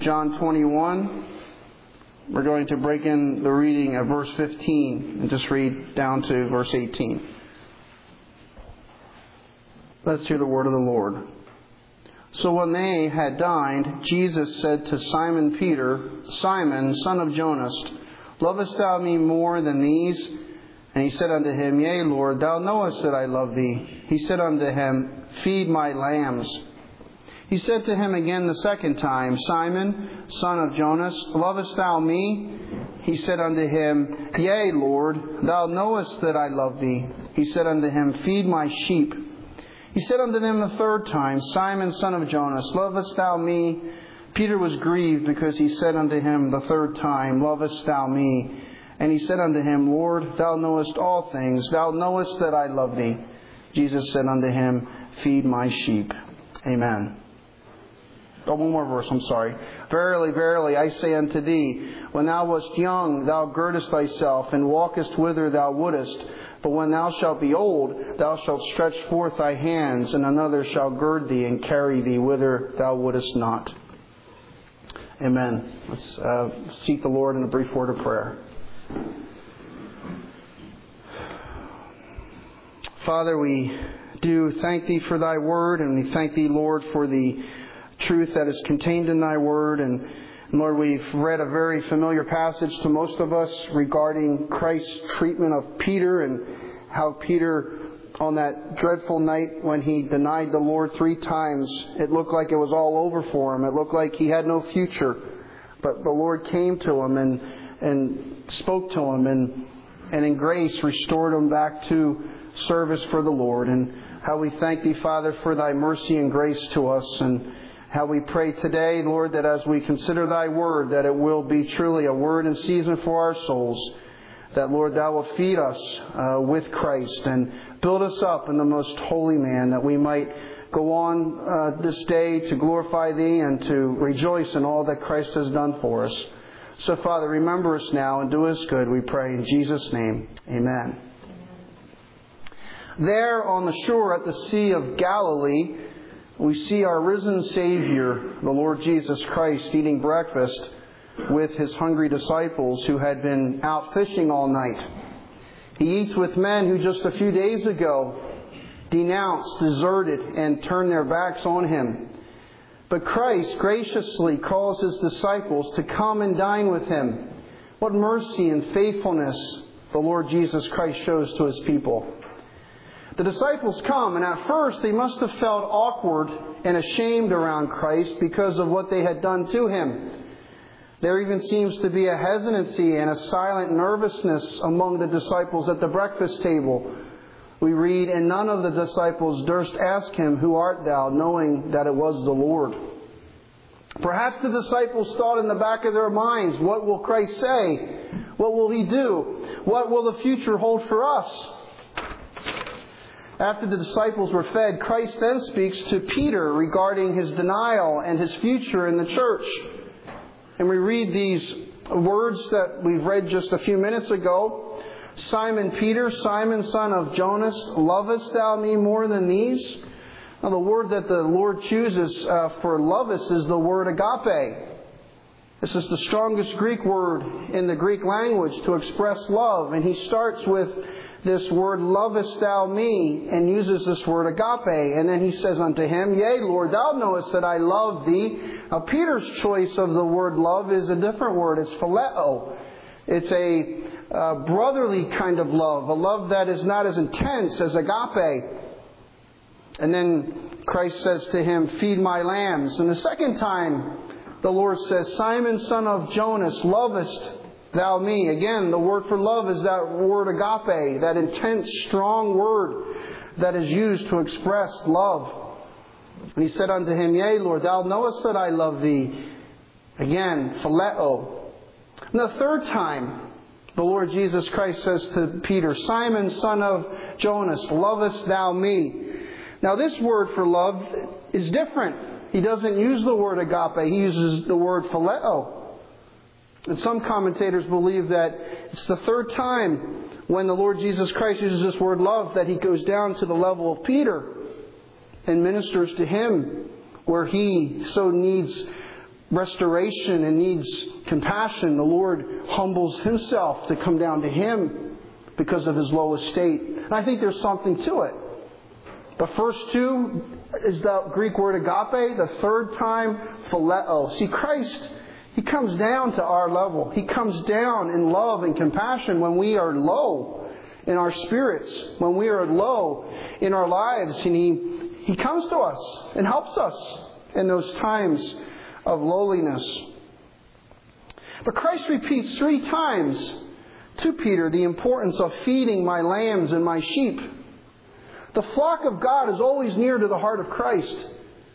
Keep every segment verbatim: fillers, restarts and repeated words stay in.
John twenty-one. We're going to break in the reading of verse fifteen and just read down to verse eighteen. Let's hear the word of the Lord. So when they had dined, Jesus said to Simon Peter, Simon, son of Jonas, lovest thou me more than these? And he said unto him, Yea, Lord, thou knowest that I love thee. He said unto him, Feed my lambs. He said to him again the second time, Simon, son of Jonas, lovest thou me? He said unto him, Yea, Lord, thou knowest that I love thee. He said unto him, Feed my sheep. He said unto them the third time, Simon, son of Jonas, lovest thou me? Peter was grieved because he said unto him the third time, Lovest thou me? And he said unto him, Lord, thou knowest all things. Thou knowest that I love thee. Jesus said unto him, Feed my sheep. Amen. Oh, one more verse, I'm sorry. Verily, verily, I say unto thee, when thou wast young, thou girdest thyself, and walkest whither thou wouldest. But when thou shalt be old, thou shalt stretch forth thy hands, and another shall gird thee and carry thee whither thou wouldest not. Amen. Let's uh, seek the Lord in a brief word of prayer. Father, we do thank Thee for Thy word, and we thank Thee, Lord, for the truth that is contained in Thy word. And Lord, we've read a very familiar passage to most of us regarding Christ's treatment of Peter and how Peter, on that dreadful night when he denied the Lord three times, it looked like it was all over for him. It looked like he had no future. But the Lord came to him and and spoke to him and, and in grace restored him back to service for the Lord. And how we thank Thee, Father, for Thy mercy and grace to us, and how we pray today, Lord, that as we consider Thy word, that it will be truly a word in season for our souls. That, Lord, Thou will feed us uh, with Christ and build us up in the most holy man, that we might go on uh, this day to glorify Thee and to rejoice in all that Christ has done for us. So, Father, remember us now and do us good, we pray in Jesus' name. Amen. There on the shore at the Sea of Galilee, we see our risen Savior, the Lord Jesus Christ, eating breakfast with His hungry disciples who had been out fishing all night. He eats with men who just a few days ago denounced, deserted, and turned their backs on Him. But Christ graciously calls His disciples to come and dine with Him. What mercy and faithfulness the Lord Jesus Christ shows to His people. The disciples come, and at first they must have felt awkward and ashamed around Christ because of what they had done to Him. There even seems to be a hesitancy and a silent nervousness among the disciples at the breakfast table. We read, and none of the disciples durst ask Him, Who art thou? Knowing that it was the Lord. Perhaps the disciples thought in the back of their minds, what will Christ say? What will He do? What will the future hold for us? After the disciples were fed, Christ then speaks to Peter regarding his denial and his future in the church. And we read these words that we've read just a few minutes ago. Simon Peter, Simon, son of Jonas, lovest thou me more than these? Now the word that the Lord chooses uh, for lovest is the word agape. This is the strongest Greek word in the Greek language to express love. And He starts with this word, lovest thou me, and uses this word agape. And then He says unto him, Yea, Lord, thou knowest that I love thee. Now Peter's choice of the word love is a different word. It's phileo. It's a uh, brotherly kind of love, a love that is not as intense as agape. And then Christ says to him, Feed my lambs. And the second time the Lord says, Simon, son of Jonas, lovest thou me? Again, the word for love is that word agape, that intense, strong word that is used to express love. And He said unto him, Yea, Lord, thou knowest that I love thee. Again, phileo. And the third time, the Lord Jesus Christ says to Peter, Simon, son of Jonas, lovest thou me? Now this word for love is different. He doesn't use the word agape. He uses the word phileo. And some commentators believe that it's the third time when the Lord Jesus Christ uses this word love that He goes down to the level of Peter and ministers to him where he so needs restoration and needs compassion, the Lord humbles Himself to come down to him because of his low estate. And I think there's something to it. The first two is the Greek word agape. The third time, phileo. See, Christ, He comes down to our level. He comes down in love and compassion when we are low in our spirits, when we are low in our lives. And He, he comes to us and helps us in those times of lowliness. But Christ repeats three times to Peter the importance of feeding my lambs and my sheep. The flock of God is always near to the heart of Christ.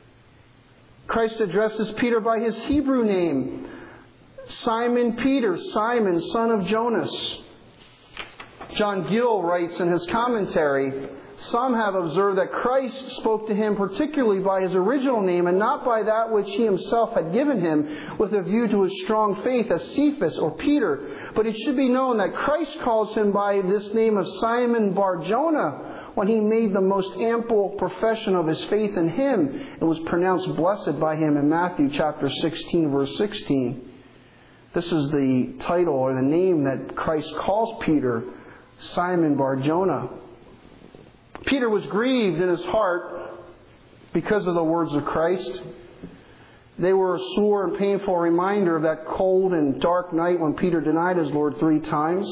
Christ addresses Peter by his Hebrew name, Simon Peter, Simon, son of Jonas. John Gill writes in his commentary, some have observed that Christ spoke to him particularly by his original name and not by that which he himself had given him with a view to his strong faith as Cephas or Peter. But it should be known that Christ calls him by this name of Simon Bar-Jonah when he made the most ample profession of his faith in him and was pronounced blessed by him in Matthew chapter sixteen, verse sixteen. This is the title or the name that Christ calls Peter, Simon Bar-Jonah. Peter was grieved in his heart because of the words of Christ. They were a sore and painful reminder of that cold and dark night when Peter denied his Lord three times.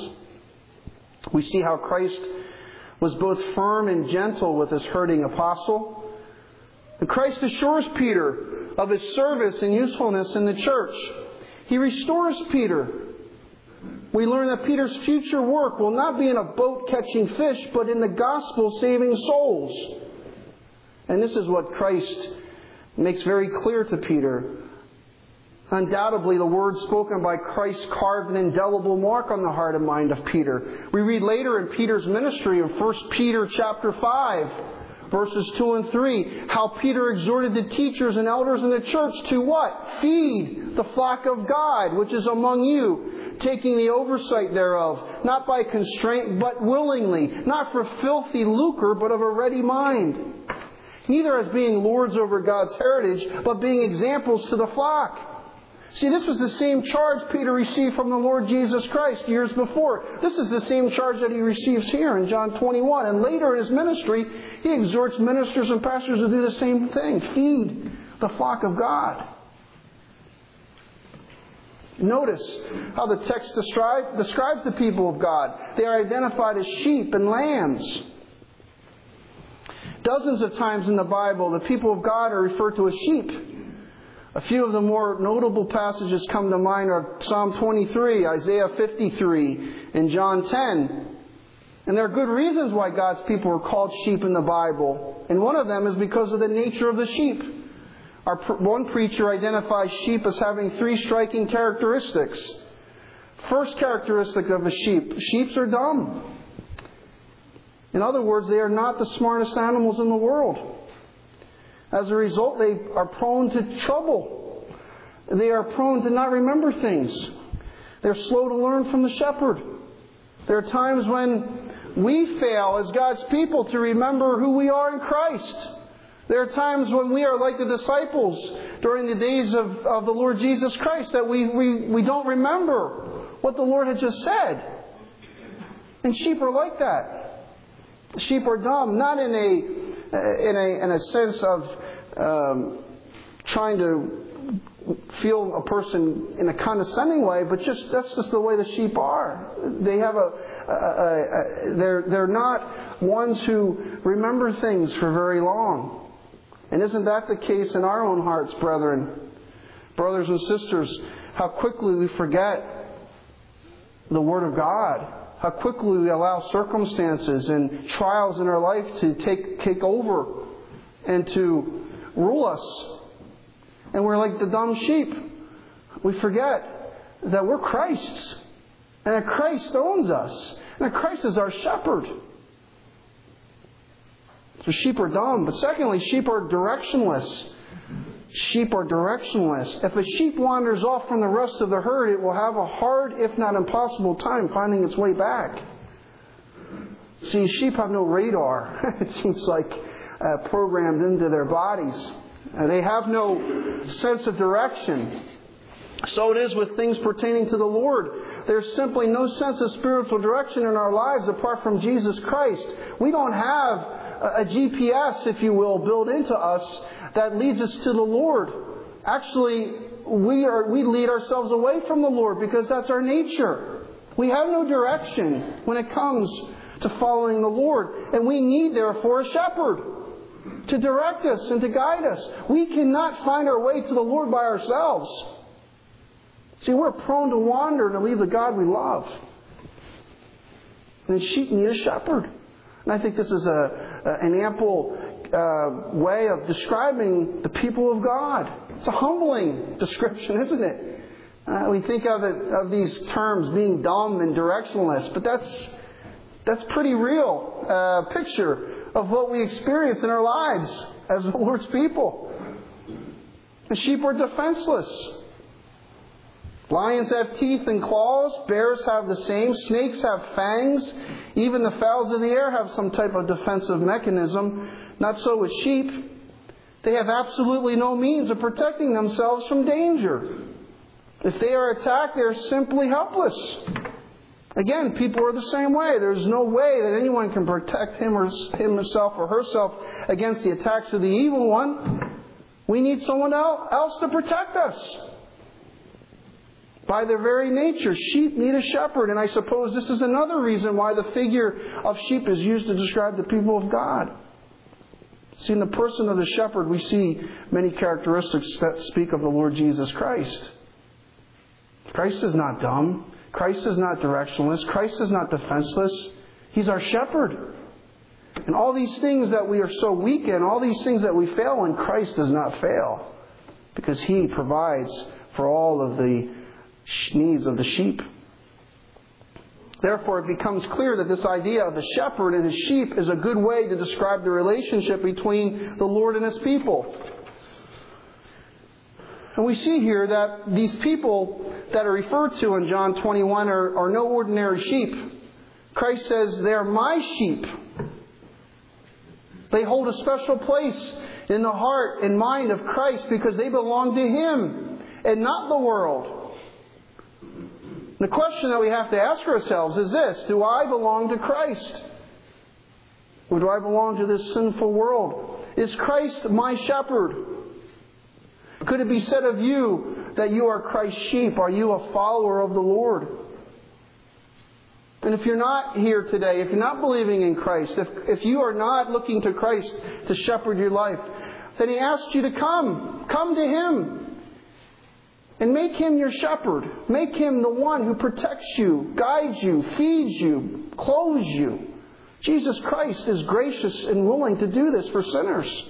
We see how Christ was both firm and gentle with his hurting apostle. And Christ assures Peter of his service and usefulness in the church. He restores Peter. We learn that Peter's future work will not be in a boat catching fish, but in the gospel saving souls. And this is what Christ makes very clear to Peter. Undoubtedly, the words spoken by Christ carved an indelible mark on the heart and mind of Peter. We read later in Peter's ministry in First Peter chapter five, verses two and three, how Peter exhorted the teachers and elders in the church to what? Feed the flock of God, which is among you, taking the oversight thereof, not by constraint, but willingly, not for filthy lucre, but of a ready mind. Neither as being lords over God's heritage, but being examples to the flock. See, this was the same charge Peter received from the Lord Jesus Christ years before. This is the same charge that he receives here in John twenty-one. And later in his ministry, he exhorts ministers and pastors to do the same thing. Feed the flock of God. Notice how the text describe, describes the people of God. They are identified as sheep and lambs. Dozens of times in the Bible, the people of God are referred to as sheep. A few of the more notable passages come to mind are Psalm twenty-three, Isaiah fifty-three, and John ten. And there are good reasons why God's people are called sheep in the Bible. And one of them is because of the nature of the sheep. Our one preacher identifies sheep as having three striking characteristics. First characteristic of a sheep, sheep are dumb. In other words, they are not the smartest animals in the world. As a result, they are prone to trouble. They are prone to not remember things. They're slow to learn from the shepherd. There are times when we fail as God's people to remember who we are in Christ. There are times when we are like the disciples during the days of, of the Lord Jesus Christ, that we, we, we don't remember what the Lord had just said. And sheep are like that. Sheep are dumb, not in a in a in a sense of um, trying to feel a person in a condescending way, but just that's just the way the sheep are. They have a, a, a, a they're they're not ones who remember things for very long. And isn't that the case in our own hearts, brethren, brothers and sisters? How quickly we forget the Word of God. How quickly we allow circumstances and trials in our life to take take over and to rule us. And we're like the dumb sheep. We forget that we're Christ's. And that Christ owns us. And that Christ is our shepherd. So sheep are dumb. But secondly, sheep are directionless. Sheep are directionless. If a sheep wanders off from the rest of the herd, it will have a hard, if not impossible, time finding its way back. See, sheep have no radar. It seems like uh, programmed into their bodies. Uh, they have no sense of direction. So it is with things pertaining to the Lord. There's simply no sense of spiritual direction in our lives apart from Jesus Christ. We don't have a, a G P S, if you will, built into us that leads us to the Lord. Actually, we are we lead ourselves away from the Lord because that's our nature. We have no direction when it comes to following the Lord. And we need, therefore, a shepherd to direct us and to guide us. We cannot find our way to the Lord by ourselves. See, we're prone to wander and to leave the God we love. And sheep need a shepherd. And I think this is a, a an ample uh, way of describing the people of God. It's a humbling description, isn't it? Uh, we think of it of these terms being dumb and directionless, but that's that's pretty real uh, picture of what we experience in our lives as the Lord's people. The sheep are defenseless. Lions have teeth and claws. Bears have the same. Snakes have fangs. Even the fowls of the air have some type of defensive mechanism. Not so with sheep. They have absolutely no means of protecting themselves from danger. If they are attacked, they are simply helpless. Again, people are the same way. There's no way that anyone can protect him or himself or herself against the attacks of the evil one. We need someone else to protect us. By their very nature, sheep need a shepherd. And I suppose this is another reason why the figure of sheep is used to describe the people of God. See, in the person of the shepherd, we see many characteristics that speak of the Lord Jesus Christ. Christ is not dumb. Christ is not directionless. Christ is not defenseless. He's our shepherd. And all these things that we are so weak in, all these things that we fail in, Christ does not fail. Because He provides for all of the needs of the sheep. Therefore, it becomes clear that this idea of the shepherd and his sheep is a good way to describe the relationship between the Lord and His people. And we see here that these people that are referred to in John twenty-one are, are no ordinary sheep. Christ says, they are my sheep. They hold a special place in the heart and mind of Christ because they belong to Him and not the world. The question that we have to ask ourselves is this: do I belong to Christ? Or do I belong to this sinful world? Is Christ my shepherd? Could it be said of you that you are Christ's sheep? Are you a follower of the Lord? And if you're not here today, if you're not believing in Christ, if, if you are not looking to Christ to shepherd your life, then He asks you to come. Come to Him. And make Him your shepherd. Make Him the one who protects you, guides you, feeds you, clothes you. Jesus Christ is gracious and willing to do this for sinners.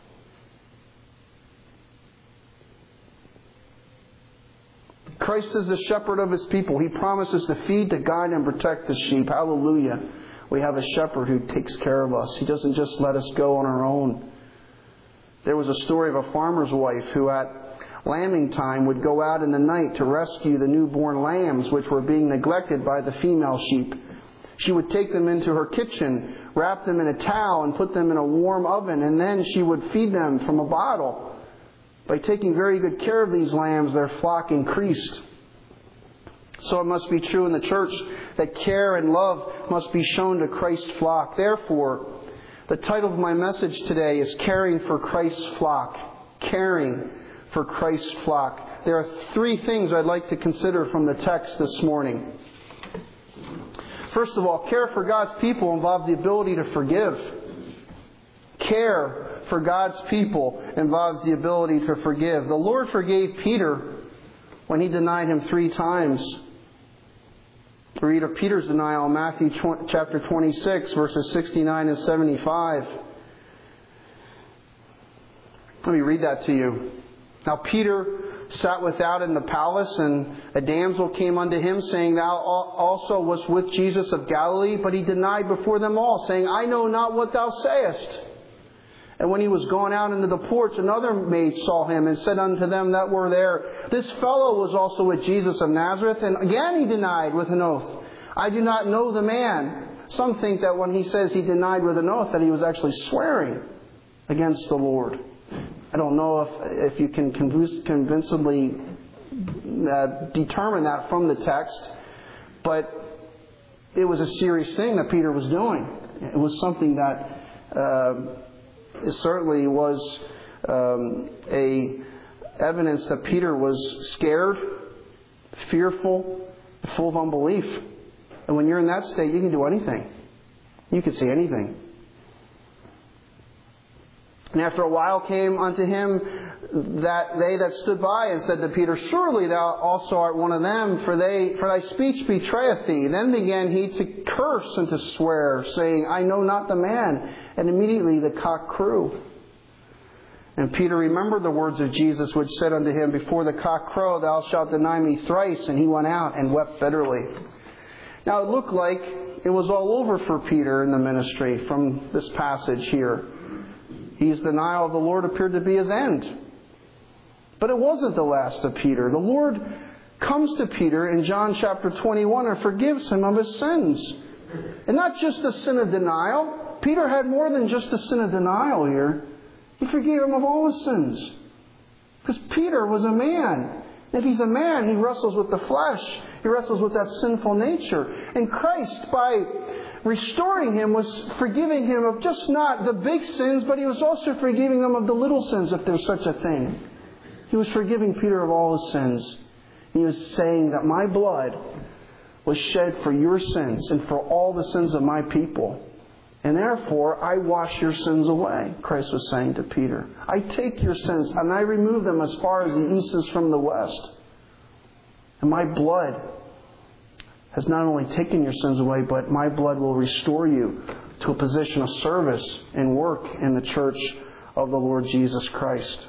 Christ is the shepherd of His people. He promises to feed, to guide, and protect the sheep. Hallelujah. We have a shepherd who takes care of us. He doesn't just let us go on our own. There was a story of a farmer's wife who at lambing time would go out in the night to rescue the newborn lambs which were being neglected by the female sheep. She would take them into her kitchen, wrap them in a towel, and put them in a warm oven, and then she would feed them from a bottle. By taking very good care of these lambs, their flock increased. So it must be true in the church that care and love must be shown to Christ's flock. Therefore, the title of my message today is Caring for Christ's Flock. Caring for Christ's flock. There are three things I'd like to consider from the text this morning. First of all, care for God's people involves the ability to forgive. Care for God's people involves the ability to forgive. The Lord forgave Peter when he denied Him three times. We read of Peter's denial in Matthew chapter twenty-six, verses sixty-nine and seventy-five. Let me read that to you. Now Peter sat without in the palace, and a damsel came unto him, saying, Thou also wast with Jesus of Galilee. But he denied before them all, saying, I know not what thou sayest. And when he was gone out into the porch, another maid saw him, and said unto them that were there, This fellow was also with Jesus of Nazareth. And again he denied with an oath, I do not know the man. Some think that when he says he denied with an oath, that he was actually swearing against the Lord. I don't know if, if you can convincingly uh, determine that from the text, but it was a serious thing that Peter was doing. It was something that uh, it certainly was um, a evidence that Peter was scared, fearful, full of unbelief. And when you're in that state, you can do anything. You can say anything. And after a while came unto him that they that stood by and said to Peter, Surely thou also art one of them, for they for thy speech betrayeth thee. Then began he to curse and to swear, saying, I know not the man. And immediately the cock crew. And Peter remembered the words of Jesus, which said unto him, Before the cock crow, thou shalt deny me thrice. And he went out and wept bitterly. Now it looked like it was all over for Peter in the ministry from this passage here. His denial of the Lord appeared to be his end. But it wasn't the last of Peter. The Lord comes to Peter in John chapter twenty-one and forgives him of his sins. And not just the sin of denial. Peter had more than just the sin of denial here. He forgave him of all his sins. Because Peter was a man. If he's a man, he wrestles with the flesh. He wrestles with that sinful nature. And Christ, by restoring him, was forgiving him of just not the big sins, but He was also forgiving him of the little sins, if there's such a thing. He was forgiving Peter of all his sins. He was saying that my blood was shed for your sins and for all the sins of my people. And therefore, I wash your sins away, Christ was saying to Peter. I take your sins and I remove them as far as the east is from the west. And my blood has not only taken your sins away, but my blood will restore you to a position of service and work in the church of the Lord Jesus Christ.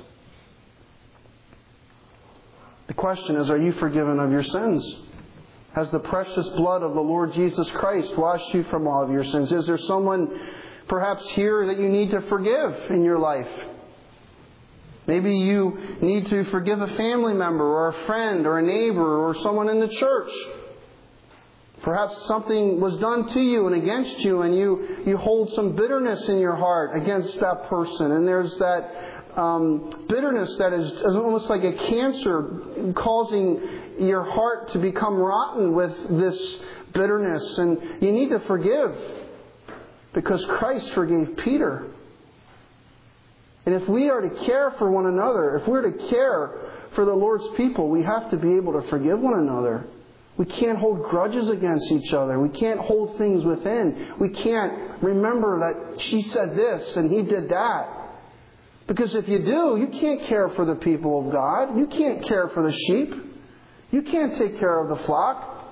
The question is, are you forgiven of your sins? Has the precious blood of the Lord Jesus Christ washed you from all of your sins? Is there someone perhaps here that you need to forgive in your life? Maybe you need to forgive a family member or a friend or a neighbor or someone in the church. Perhaps something was done to you and against you, and you, you hold some bitterness in your heart against that person. And there's that um, bitterness that is, is almost like a cancer, causing your heart to become rotten with this bitterness. And you need to forgive, because Christ forgave Peter. And if we are to care for one another, if we're to care for the Lord's people, we have to be able to forgive one another. We can't hold grudges against each other. We can't hold things within. We can't remember that she said this and he did that. Because if you do, you can't care for the people of God. You can't care for the sheep. You can't take care of the flock.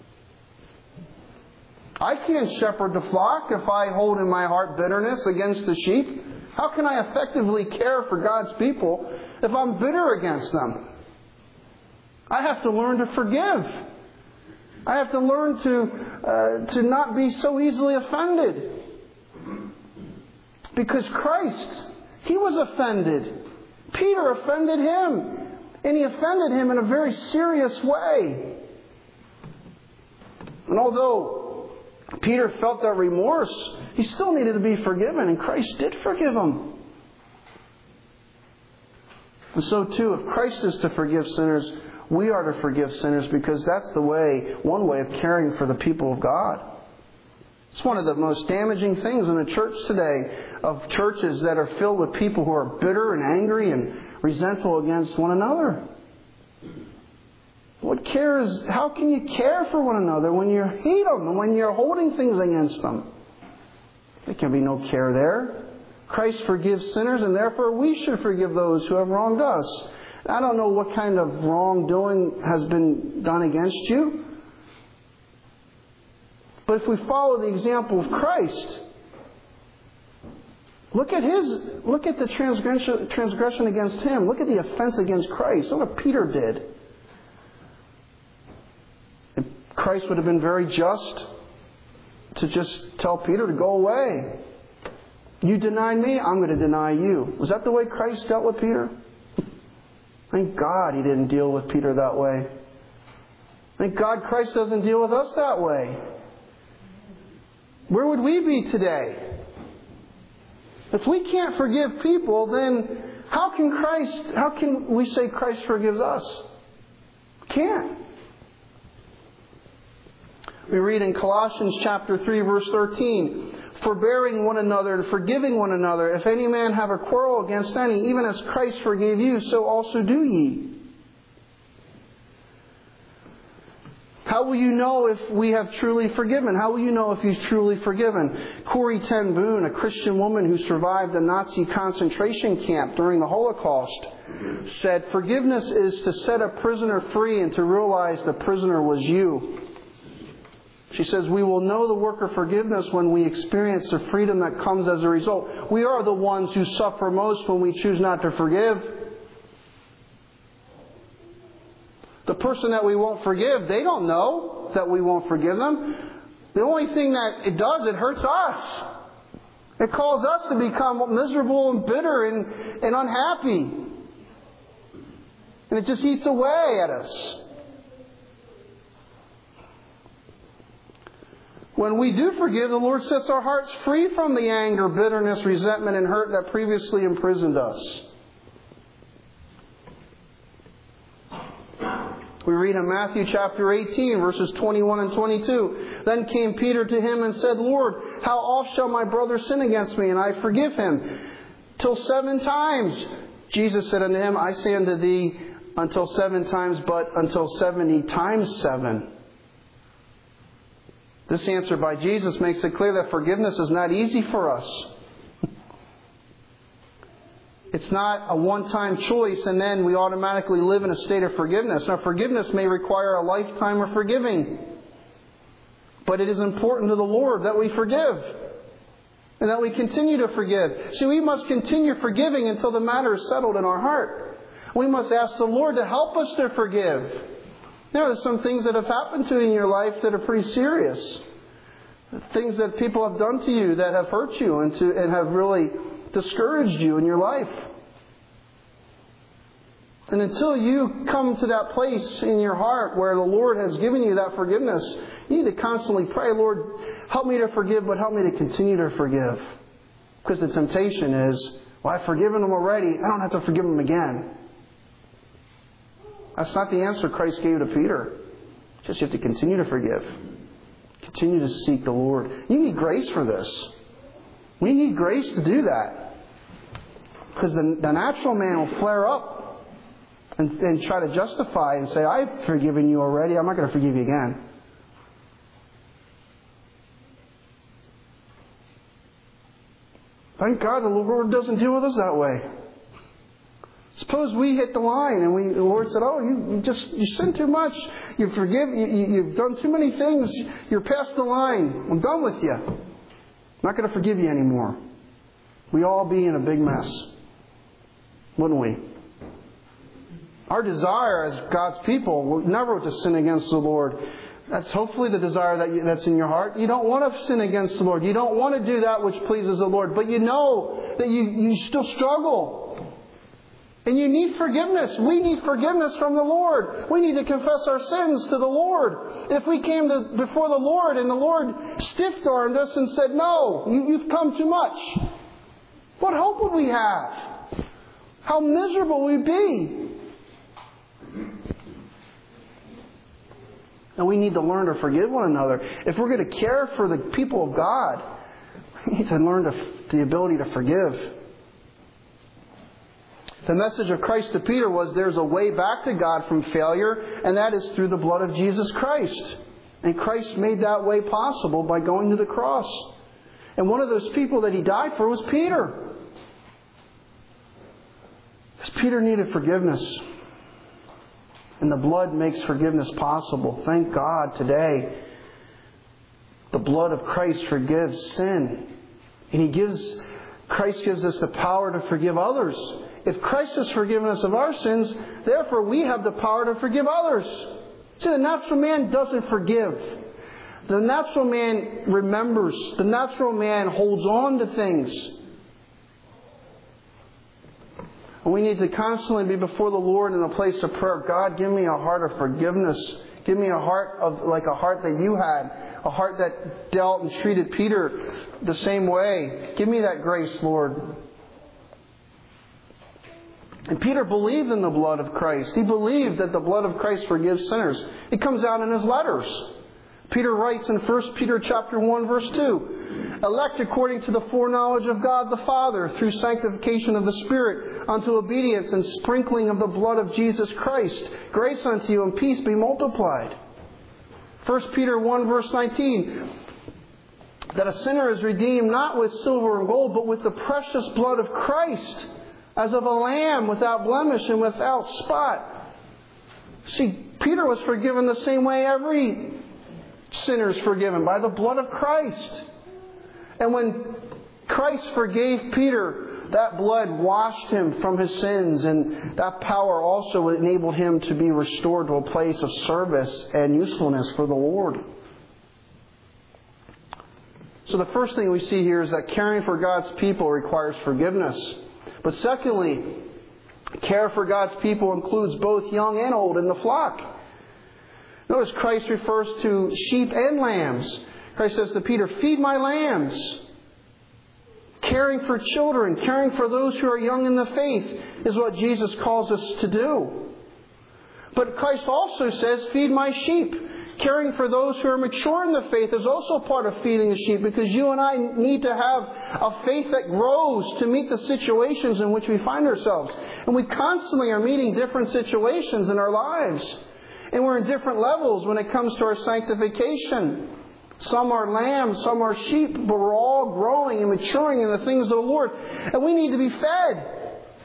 I can't shepherd the flock if I hold in my heart bitterness against the sheep. How can I effectively care for God's people if I'm bitter against them? I have to learn to forgive. I have to learn to uh, to not be so easily offended. Because Christ, He was offended. Peter offended Him. And he offended Him in a very serious way. And although Peter felt that remorse, he still needed to be forgiven. And Christ did forgive him. And so too, if Christ is to forgive sinners, we are to forgive sinners, because that's the way, one way of caring for the people of God. It's one of the most damaging things in the church today, of churches that are filled with people who are bitter and angry and resentful against one another. What care is, how can you care for one another when you hate them and when you're holding things against them? There can be no care there. Christ forgives sinners, and therefore we should forgive those who have wronged us. I don't know what kind of wrongdoing has been done against you. But if we follow the example of Christ, look at his, look at the transgression, transgression against Him. Look at the offense against Christ. Look what Peter did. And Christ would have been very just to just tell Peter to go away. You denied me, I'm going to deny you. Was that the way Christ dealt with Peter? Thank God He didn't deal with Peter that way. Thank God Christ doesn't deal with us that way. Where would we be today? If we can't forgive people, then How can Christ, how can we say Christ forgives us? Can't. We read in Colossians chapter three, verse thirteen, forbearing one another and forgiving one another. If any man have a quarrel against any, even as Christ forgave you, so also do ye. How will you know if we have truly forgiven? How will you know if you've truly forgiven? Corrie ten Boom, a Christian woman who survived a Nazi concentration camp during the Holocaust, said, forgiveness is to set a prisoner free and to realize the prisoner was you. She says, we will know the work of forgiveness when we experience the freedom that comes as a result. We are the ones who suffer most when we choose not to forgive. The person that we won't forgive, they don't know that we won't forgive them. The only thing that it does, it hurts us. It calls us to become miserable and bitter and, and unhappy. And it just eats away at us. When we do forgive, the Lord sets our hearts free from the anger, bitterness, resentment, and hurt that previously imprisoned us. We read in Matthew chapter eighteen, verses twenty-one and twenty-two. Then came Peter to him and said, Lord, how oft shall my brother sin against me, and I forgive him? Till seven times. Jesus said unto him, I say unto thee, until seven times, but until seventy times seven. This answer by Jesus makes it clear that forgiveness is not easy for us. It's not a one-time choice and then we automatically live in a state of forgiveness. Now, forgiveness may require a lifetime of forgiving. But it is important to the Lord that we forgive. And that we continue to forgive. See, we must continue forgiving until the matter is settled in our heart. We must ask the Lord to help us to forgive. There are some things that have happened to you in your life that are pretty serious. Things that people have done to you that have hurt you and, to, and have really discouraged you in your life. And until you come to that place in your heart where the Lord has given you that forgiveness, you need to constantly pray, Lord, help me to forgive, but help me to continue to forgive. Because the temptation is, well, I've forgiven them already, I don't have to forgive them again. That's not the answer Christ gave to Peter. Just you have to continue to forgive. Continue to seek the Lord. You need grace for this. We need grace to do that. Because the, the natural man will flare up and, and try to justify and say, I've forgiven you already, I'm not going to forgive you again. Thank God the Lord doesn't deal with us that way. Suppose we hit the line and we, the Lord said, oh, you, you just, you sin too much. You forgive, you, you've done too many things. You're past the line. I'm done with you. I'm not going to forgive you anymore. We'd all be in a big mess. Wouldn't we? Our desire as God's people was never to sin against the Lord. That's hopefully the desire that you, that's in your heart. You don't want to sin against the Lord. You don't want to do that which pleases the Lord. But you know that you, you still struggle. And you need forgiveness. We need forgiveness from the Lord. We need to confess our sins to the Lord. And if we came to, before the Lord and the Lord stiff-armed us and said, no, you, you've come too much, what hope would we have? How miserable we'd be. And we need to learn to forgive one another. If we're going to care for the people of God, we need to learn to, the ability to forgive. The message of Christ to Peter was there's a way back to God from failure, and that is through the blood of Jesus Christ. And Christ made that way possible by going to the cross. And one of those people that He died for was Peter. Because Peter needed forgiveness. And the blood makes forgiveness possible. Thank God today the blood of Christ forgives sin. And He gives, Christ gives us the power to forgive others. If Christ has forgiven us of our sins, therefore we have the power to forgive others. See, the natural man doesn't forgive. The natural man remembers. The natural man holds on to things. And we need to constantly be before the Lord in a place of prayer. God, give me a heart of forgiveness. Give me a heart of like a heart that you had. A heart that dealt and treated Peter the same way. Give me that grace, Lord. And Peter believed in the blood of Christ. He believed that the blood of Christ forgives sinners. It comes out in his letters. Peter writes in First Peter chapter one, verse two, elect according to the foreknowledge of God the Father, through sanctification of the Spirit, unto obedience and sprinkling of the blood of Jesus Christ. Grace unto you and peace be multiplied. First Peter one, verse nineteen, that a sinner is redeemed not with silver and gold, but with the precious blood of Christ, as of a lamb without blemish and without spot. See, Peter was forgiven the same way every sinner is forgiven, by the blood of Christ. And when Christ forgave Peter, that blood washed him from his sins, and that power also enabled him to be restored to a place of service and usefulness for the Lord. So the first thing we see here is that caring for God's people requires forgiveness. But secondly, care for God's people includes both young and old in the flock. Notice Christ refers to sheep and lambs. Christ says to Peter, feed my lambs. Caring for children, caring for those who are young in the faith is what Jesus calls us to do. But Christ also says, feed my sheep. Caring for those who are mature in the faith is also part of feeding the sheep, because you and I need to have a faith that grows to meet the situations in which we find ourselves. And we constantly are meeting different situations in our lives. And we're in different levels when it comes to our sanctification. Some are lambs, some are sheep, but we're all growing and maturing in the things of the Lord. And we need to be fed.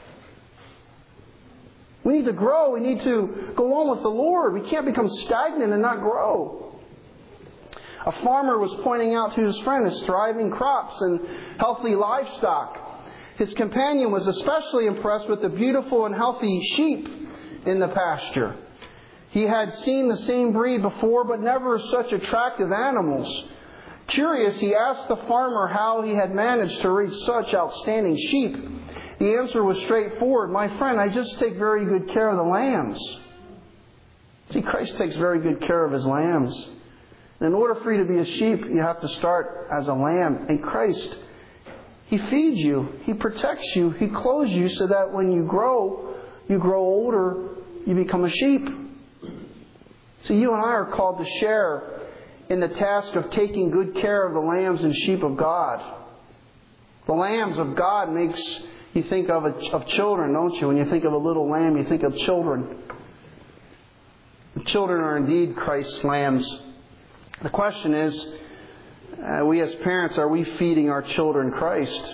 We need to grow. We need to go on with the Lord. We can't become stagnant and not grow. A farmer was pointing out to his friend his thriving crops and healthy livestock. His companion was especially impressed with the beautiful and healthy sheep in the pasture. He had seen the same breed before, but never such attractive animals. Curious, he asked the farmer how he had managed to raise such outstanding sheep. The answer was straightforward. My friend, I just take very good care of the lambs. See, Christ takes very good care of His lambs. And in order for you to be a sheep, you have to start as a lamb. And Christ, He feeds you. He protects you. He clothes you so that when you grow, you grow older, you become a sheep. So you and I are called to share in the task of taking good care of the lambs and sheep of God. The lambs of God makes you think of, a, of children, don't you? When you think of a little lamb, you think of children. The children are indeed Christ's lambs. The question is, uh, we as parents, are we feeding our children Christ?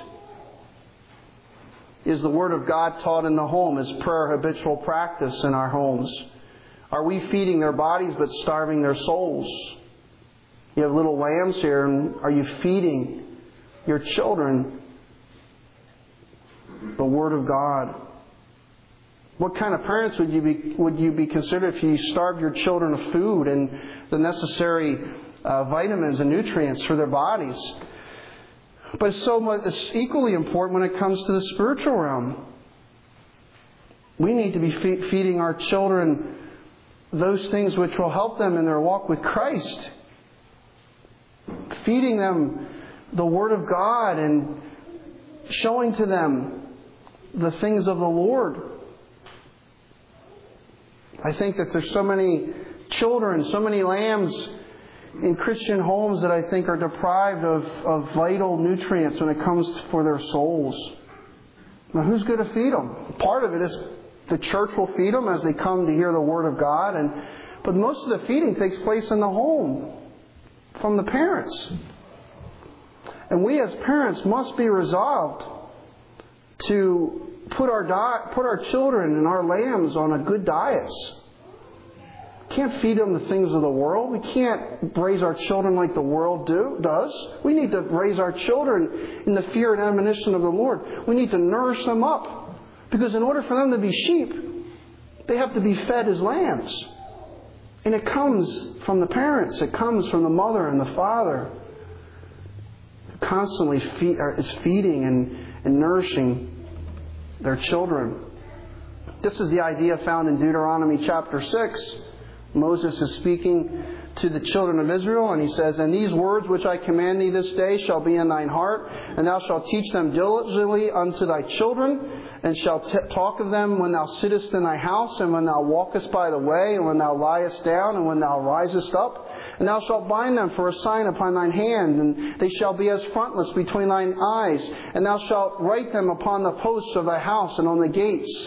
Is the Word of God taught in the home? Is prayer habitual practice in our homes? Are we feeding their bodies but starving their souls? You have little lambs here, and are you feeding your children the Word of God? What kind of parents would you be would you be considered if you starved your children of food and the necessary uh, vitamins and nutrients for their bodies? But it's so much, it's equally important when it comes to the spiritual realm. We need to be fe- feeding our children those things which will help them in their walk with Christ. Feeding them the Word of God and showing to them the things of the Lord. I think that there's so many children, so many lambs in Christian homes that I think are deprived of, of vital nutrients when it comes for their souls. Now, who's going to feed them? Part of it is the church will feed them as they come to hear the Word of God, and but most of the feeding takes place in the home from the parents. And we as parents must be resolved to put our di- put our children and our lambs on a good diets. We can't feed them the things of the world. We can't raise our children like the world do does. We need to raise our children in the fear and admonition of the Lord. We need to nourish them up. Because in order for them to be sheep, they have to be fed as lambs. And it comes from the parents. It comes from the mother and the father. Constantly feed, is feeding and, and nourishing their children. This is the idea found in Deuteronomy chapter six. Moses is speaking to the children of Israel, and he says, "And these words which I command thee this day shall be in thine heart, and thou shalt teach them diligently unto thy children, and shalt t- talk of them when thou sittest in thy house, and when thou walkest by the way, and when thou liest down, and when thou risest up. And thou shalt bind them for a sign upon thine hand, and they shall be as frontlets between thine eyes. And thou shalt write them upon the posts of thy house and on the gates.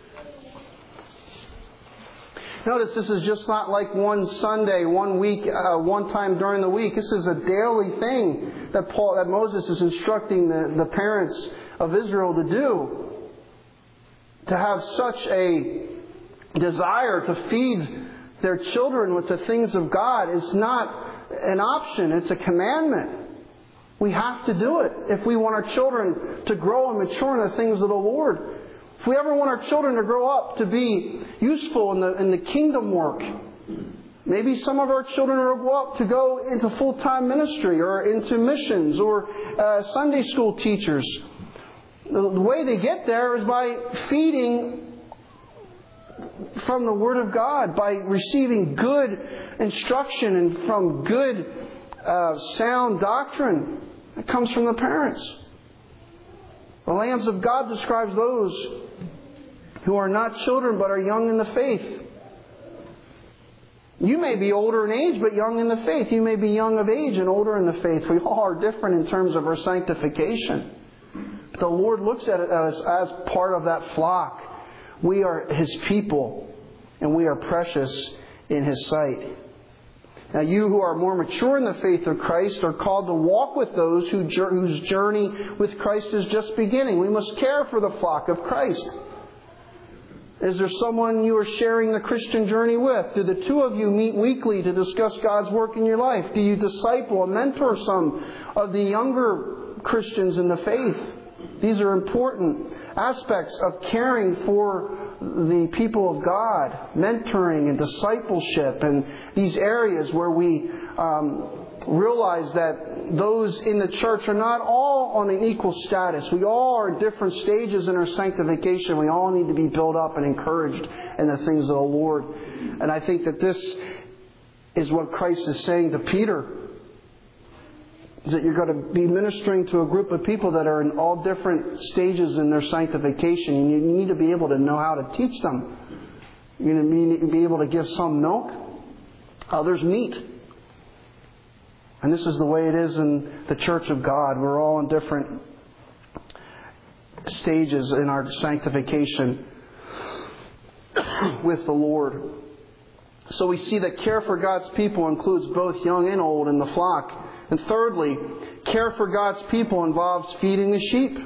Notice this is just not like one Sunday, one week, uh, one time during the week. This is a daily thing that Paul, that Moses is instructing the, the parents of Israel to do. To have such a desire to feed their children with the things of God is not an option. It's a commandment. We have to do it if we want our children to grow and mature in the things of the Lord. If we ever want our children to grow up to be useful in the in the kingdom work, maybe some of our children will grow up to go into full-time ministry or into missions or uh, Sunday school teachers. The, the way they get there is by feeding from the Word of God, by receiving good instruction and from good, uh, sound doctrine that comes from the parents. The lambs of God describes those who are not children but are young in the faith. You may be older in age but young in the faith. You may be young of age and older in the faith. We all are different in terms of our sanctification. But the Lord looks at us as part of that flock. We are His people and we are precious in His sight. Now you who are more mature in the faith of Christ are called to walk with those who, whose journey with Christ is just beginning. We must care for the flock of Christ. Is there someone you are sharing the Christian journey with? Do the two of you meet weekly to discuss God's work in your life? Do you disciple and mentor some of the younger Christians in the faith? These are important aspects of caring for the people of God, mentoring and discipleship, and these areas where we um, realize that those in the church are not all on an equal status. We all are at different stages in our sanctification. We all need to be built up and encouraged in the things of the Lord. And I think that this is what Christ is saying to Peter. Is that you're going to be ministering to a group of people that are in all different stages in their sanctification. And you need to be able to know how to teach them. You're going to be able to give some milk, others meat. And this is the way it is in the church of God. We're all in different stages in our sanctification with the Lord. So we see that care for God's people includes both young and old in the flock. And thirdly, care for God's people involves feeding the sheep.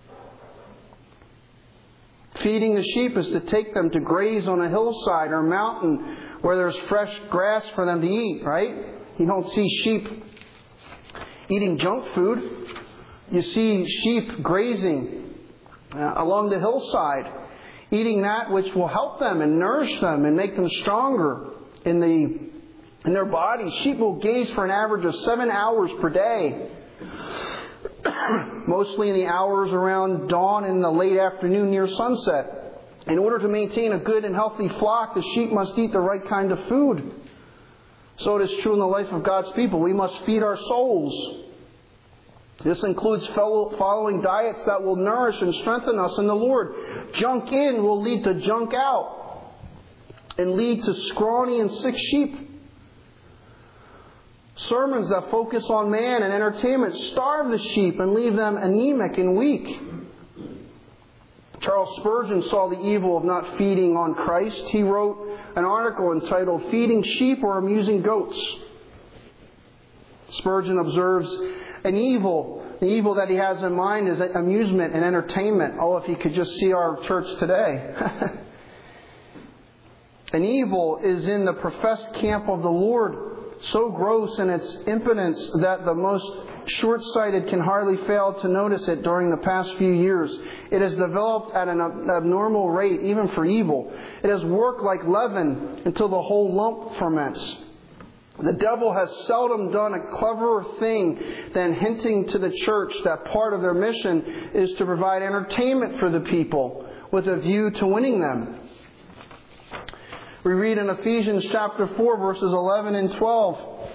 Feeding the sheep is to take them to graze on a hillside or mountain where there's fresh grass for them to eat, right? You don't see sheep eating junk food. You see sheep grazing uh, along the hillside, eating that which will help them and nourish them and make them stronger in the in their bodies. Sheep will gaze for an average of seven hours per day. Mostly in the hours around dawn and the late afternoon near sunset. In order to maintain a good and healthy flock, the sheep must eat the right kind of food. So it is true in the life of God's people. We must feed our souls. This includes following diets that will nourish and strengthen us in the Lord. Junk in will lead to junk out and lead to scrawny and sick sheep. Sermons that focus on man and entertainment starve the sheep and leave them anemic and weak. Charles Spurgeon saw the evil of not feeding on Christ. He wrote an article entitled "Feeding Sheep or Amusing Goats." Spurgeon observes an evil. The evil that he has in mind is amusement and entertainment. Oh, if you could just see our church today. An evil is in the professed camp of the Lord, so gross in its impotence that the most short-sighted can hardly fail to notice it during the past few years. It has developed at an abnormal rate, even for evil. It has worked like leaven until the whole lump ferments. The devil has seldom done a cleverer thing than hinting to the church that part of their mission is to provide entertainment for the people with a view to winning them. We read in Ephesians chapter four, verses eleven and twelve,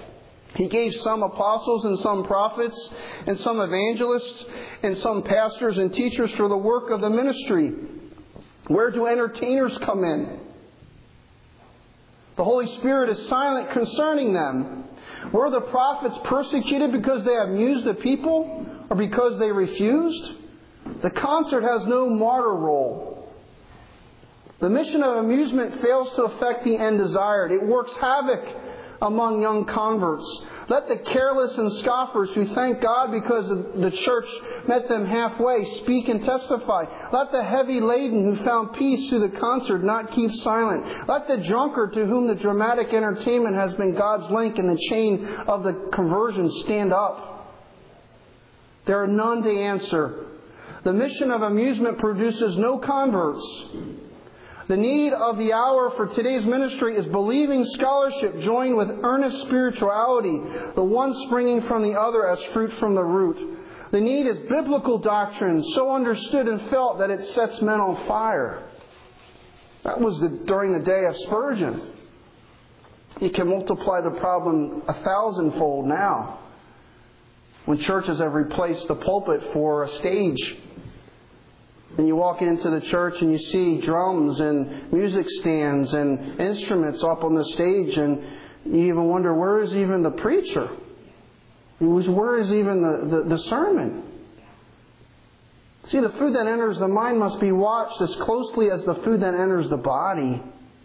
He gave some apostles and some prophets and some evangelists and some pastors and teachers for the work of the ministry. Where do entertainers come in? The Holy Spirit is silent concerning them. Were the prophets persecuted because they amused the people or because they refused? The concert has no martyr role. The mission of amusement fails to effect the end desired. It works havoc among young converts. Let the careless and scoffers who thank God because the church met them halfway speak and testify. Let the heavy laden who found peace through the concert not keep silent. Let the drunkard to whom the dramatic entertainment has been God's link in the chain of the conversion stand up. There are none to answer. The mission of amusement produces no converts. The need of the hour for today's ministry is believing scholarship joined with earnest spirituality, the one springing from the other as fruit from the root. The need is biblical doctrine, so understood and felt that it sets men on fire. That was the, during the day of Spurgeon. You can multiply the problem a thousandfold now, when churches have replaced the pulpit for a stage. And you walk into the church and you see drums and music stands and instruments up on the stage, and you even wonder, where is even the preacher? Where is even the, the, the sermon? See, the food that enters the mind must be watched as closely as the food that enters the body.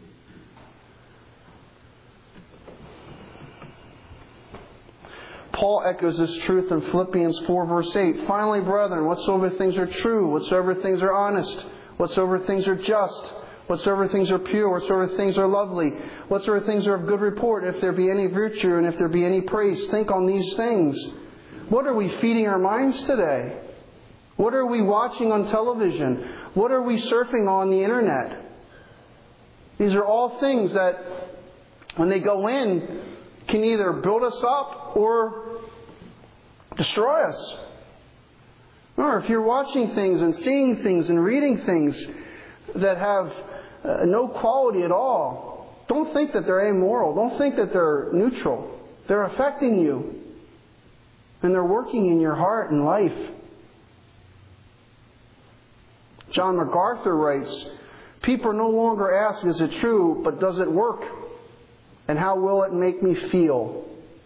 Paul echoes this truth in Philippians four verse eight. Finally, brethren, whatsoever things are true, whatsoever things are honest, whatsoever things are just, whatsoever things are pure, whatsoever things are lovely, whatsoever things are of good report, if there be any virtue and if there be any praise, think on these things. What are we feeding our minds today? What are we watching on television? What are we surfing on the internet? These are all things that, when they go in, can either build us up or destroy us. Or if you're watching things and seeing things and reading things that have uh, no quality at all, don't think that they're amoral. Don't think that they're neutral. They're affecting you. And they're working in your heart and life. John MacArthur writes, people no longer ask, is it true, but does it work? And how will it make me feel?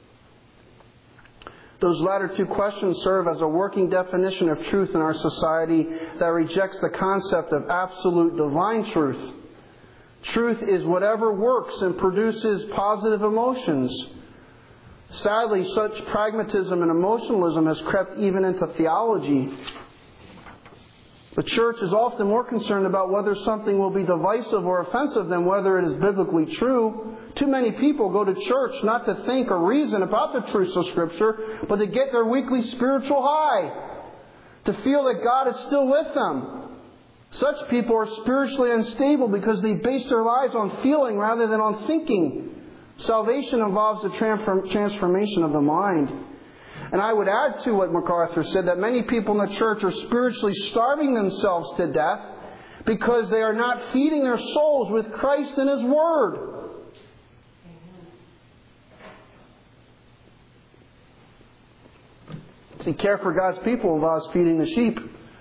Those latter two questions serve as a working definition of truth in our society that rejects the concept of absolute divine truth. Truth is whatever works and produces positive emotions. Sadly, such pragmatism and emotionalism has crept even into theology. The church is often more concerned about whether something will be divisive or offensive than whether it is biblically true. Too many people go to church not to think or reason about the truths of Scripture, but to get their weekly spiritual high, to feel that God is still with them. Such people are spiritually unstable because they base their lives on feeling rather than on thinking. Salvation involves the transformation of the mind. And I would add to what MacArthur said that many people in the church are spiritually starving themselves to death because they are not feeding their souls with Christ and His Word. See, care for God's people involves feeding the sheep.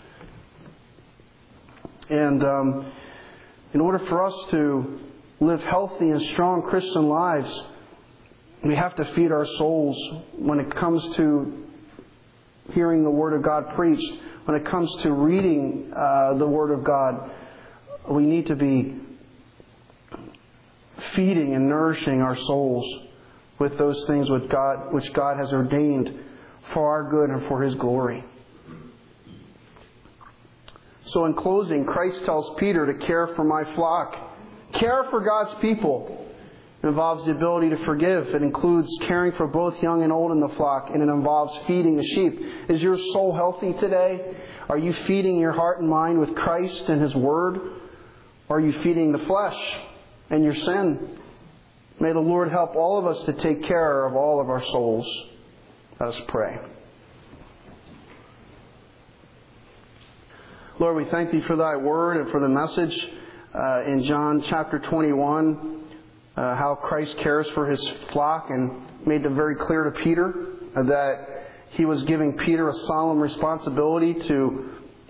And um, in order for us to live healthy and strong Christian lives, we have to feed our souls when it comes to hearing the Word of God preached. When it comes to reading uh, the Word of God, we need to be feeding and nourishing our souls with those things which God, which God has ordained for our good and for His glory. So in closing, Christ tells Peter to care for my flock. Care for God's people. It involves the ability to forgive. It includes caring for both young and old in the flock. And it involves feeding the sheep. Is your soul healthy today? Are you feeding your heart and mind with Christ and His Word? Or are you feeding the flesh and your sin? May the Lord help all of us to take care of all of our souls. Let us pray. Lord, we thank Thee for Thy Word and for the message uh, in John chapter twenty-one. uh, how Christ cares for His flock, and made it very clear to Peter that He was giving Peter a solemn responsibility to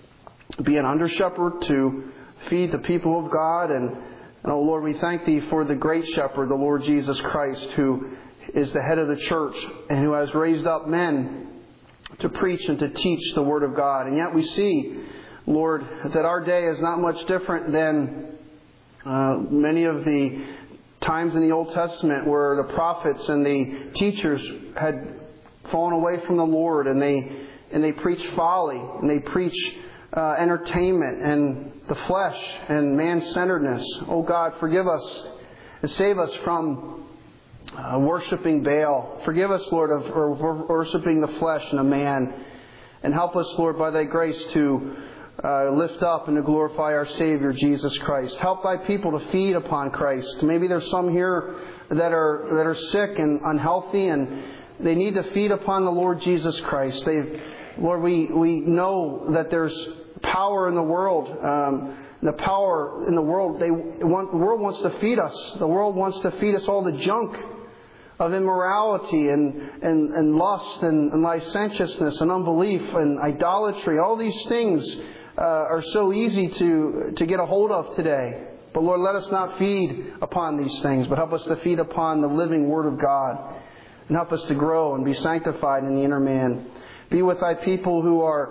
be an under-shepherd, to feed the people of God. And, and oh Lord, we thank Thee for the great shepherd, the Lord Jesus Christ, who is the head of the church and who has raised up men to preach and to teach the Word of God. And yet we see, Lord, that our day is not much different than uh, many of the times in the Old Testament where the prophets and the teachers had fallen away from the Lord, and they and they preach folly, and they preach uh, entertainment and the flesh and man-centeredness. Oh God, forgive us and save us from Uh, worshipping Baal. Forgive us, Lord, of, of worshipping the flesh and a man. And help us, Lord, by Thy grace to uh, lift up and to glorify our Savior, Jesus Christ. Help Thy people to feed upon Christ. Maybe there's some here that are that are sick and unhealthy, and they need to feed upon the Lord Jesus Christ. They, Lord, we, we know that there's power in the world. Um, the power in the world, they want, the world wants to feed us. The world wants to feed us all the junk of immorality and, and, and lust and, and licentiousness and unbelief and idolatry. All these things uh, are so easy to, to get a hold of today. But Lord, let us not feed upon these things, but help us to feed upon the living Word of God. And help us to grow and be sanctified in the inner man. Be with Thy people who are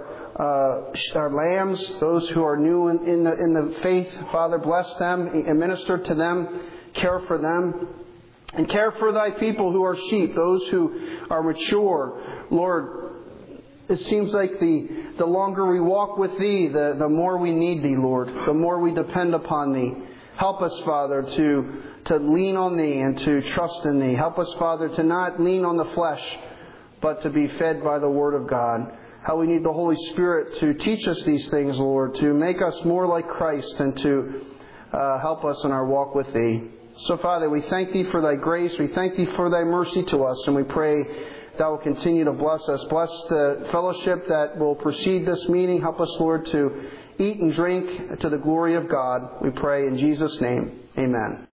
uh, are lambs, those who are new in, in, the, in the faith. Father, bless them and minister to them. Care for them. And care for Thy people who are sheep, those who are mature. Lord, it seems like the, the longer we walk with Thee, the, the more we need Thee, Lord. The more we depend upon Thee. Help us, Father, to, to lean on Thee and to trust in Thee. Help us, Father, to not lean on the flesh, but to be fed by the Word of God. How we need the Holy Spirit to teach us these things, Lord, to make us more like Christ and to uh, help us in our walk with Thee. So, Father, we thank Thee for Thy grace. We thank Thee for Thy mercy to us. And we pray Thou will continue to bless us. Bless the fellowship that will precede this meeting. Help us, Lord, to eat and drink to the glory of God. We pray in Jesus' name. Amen.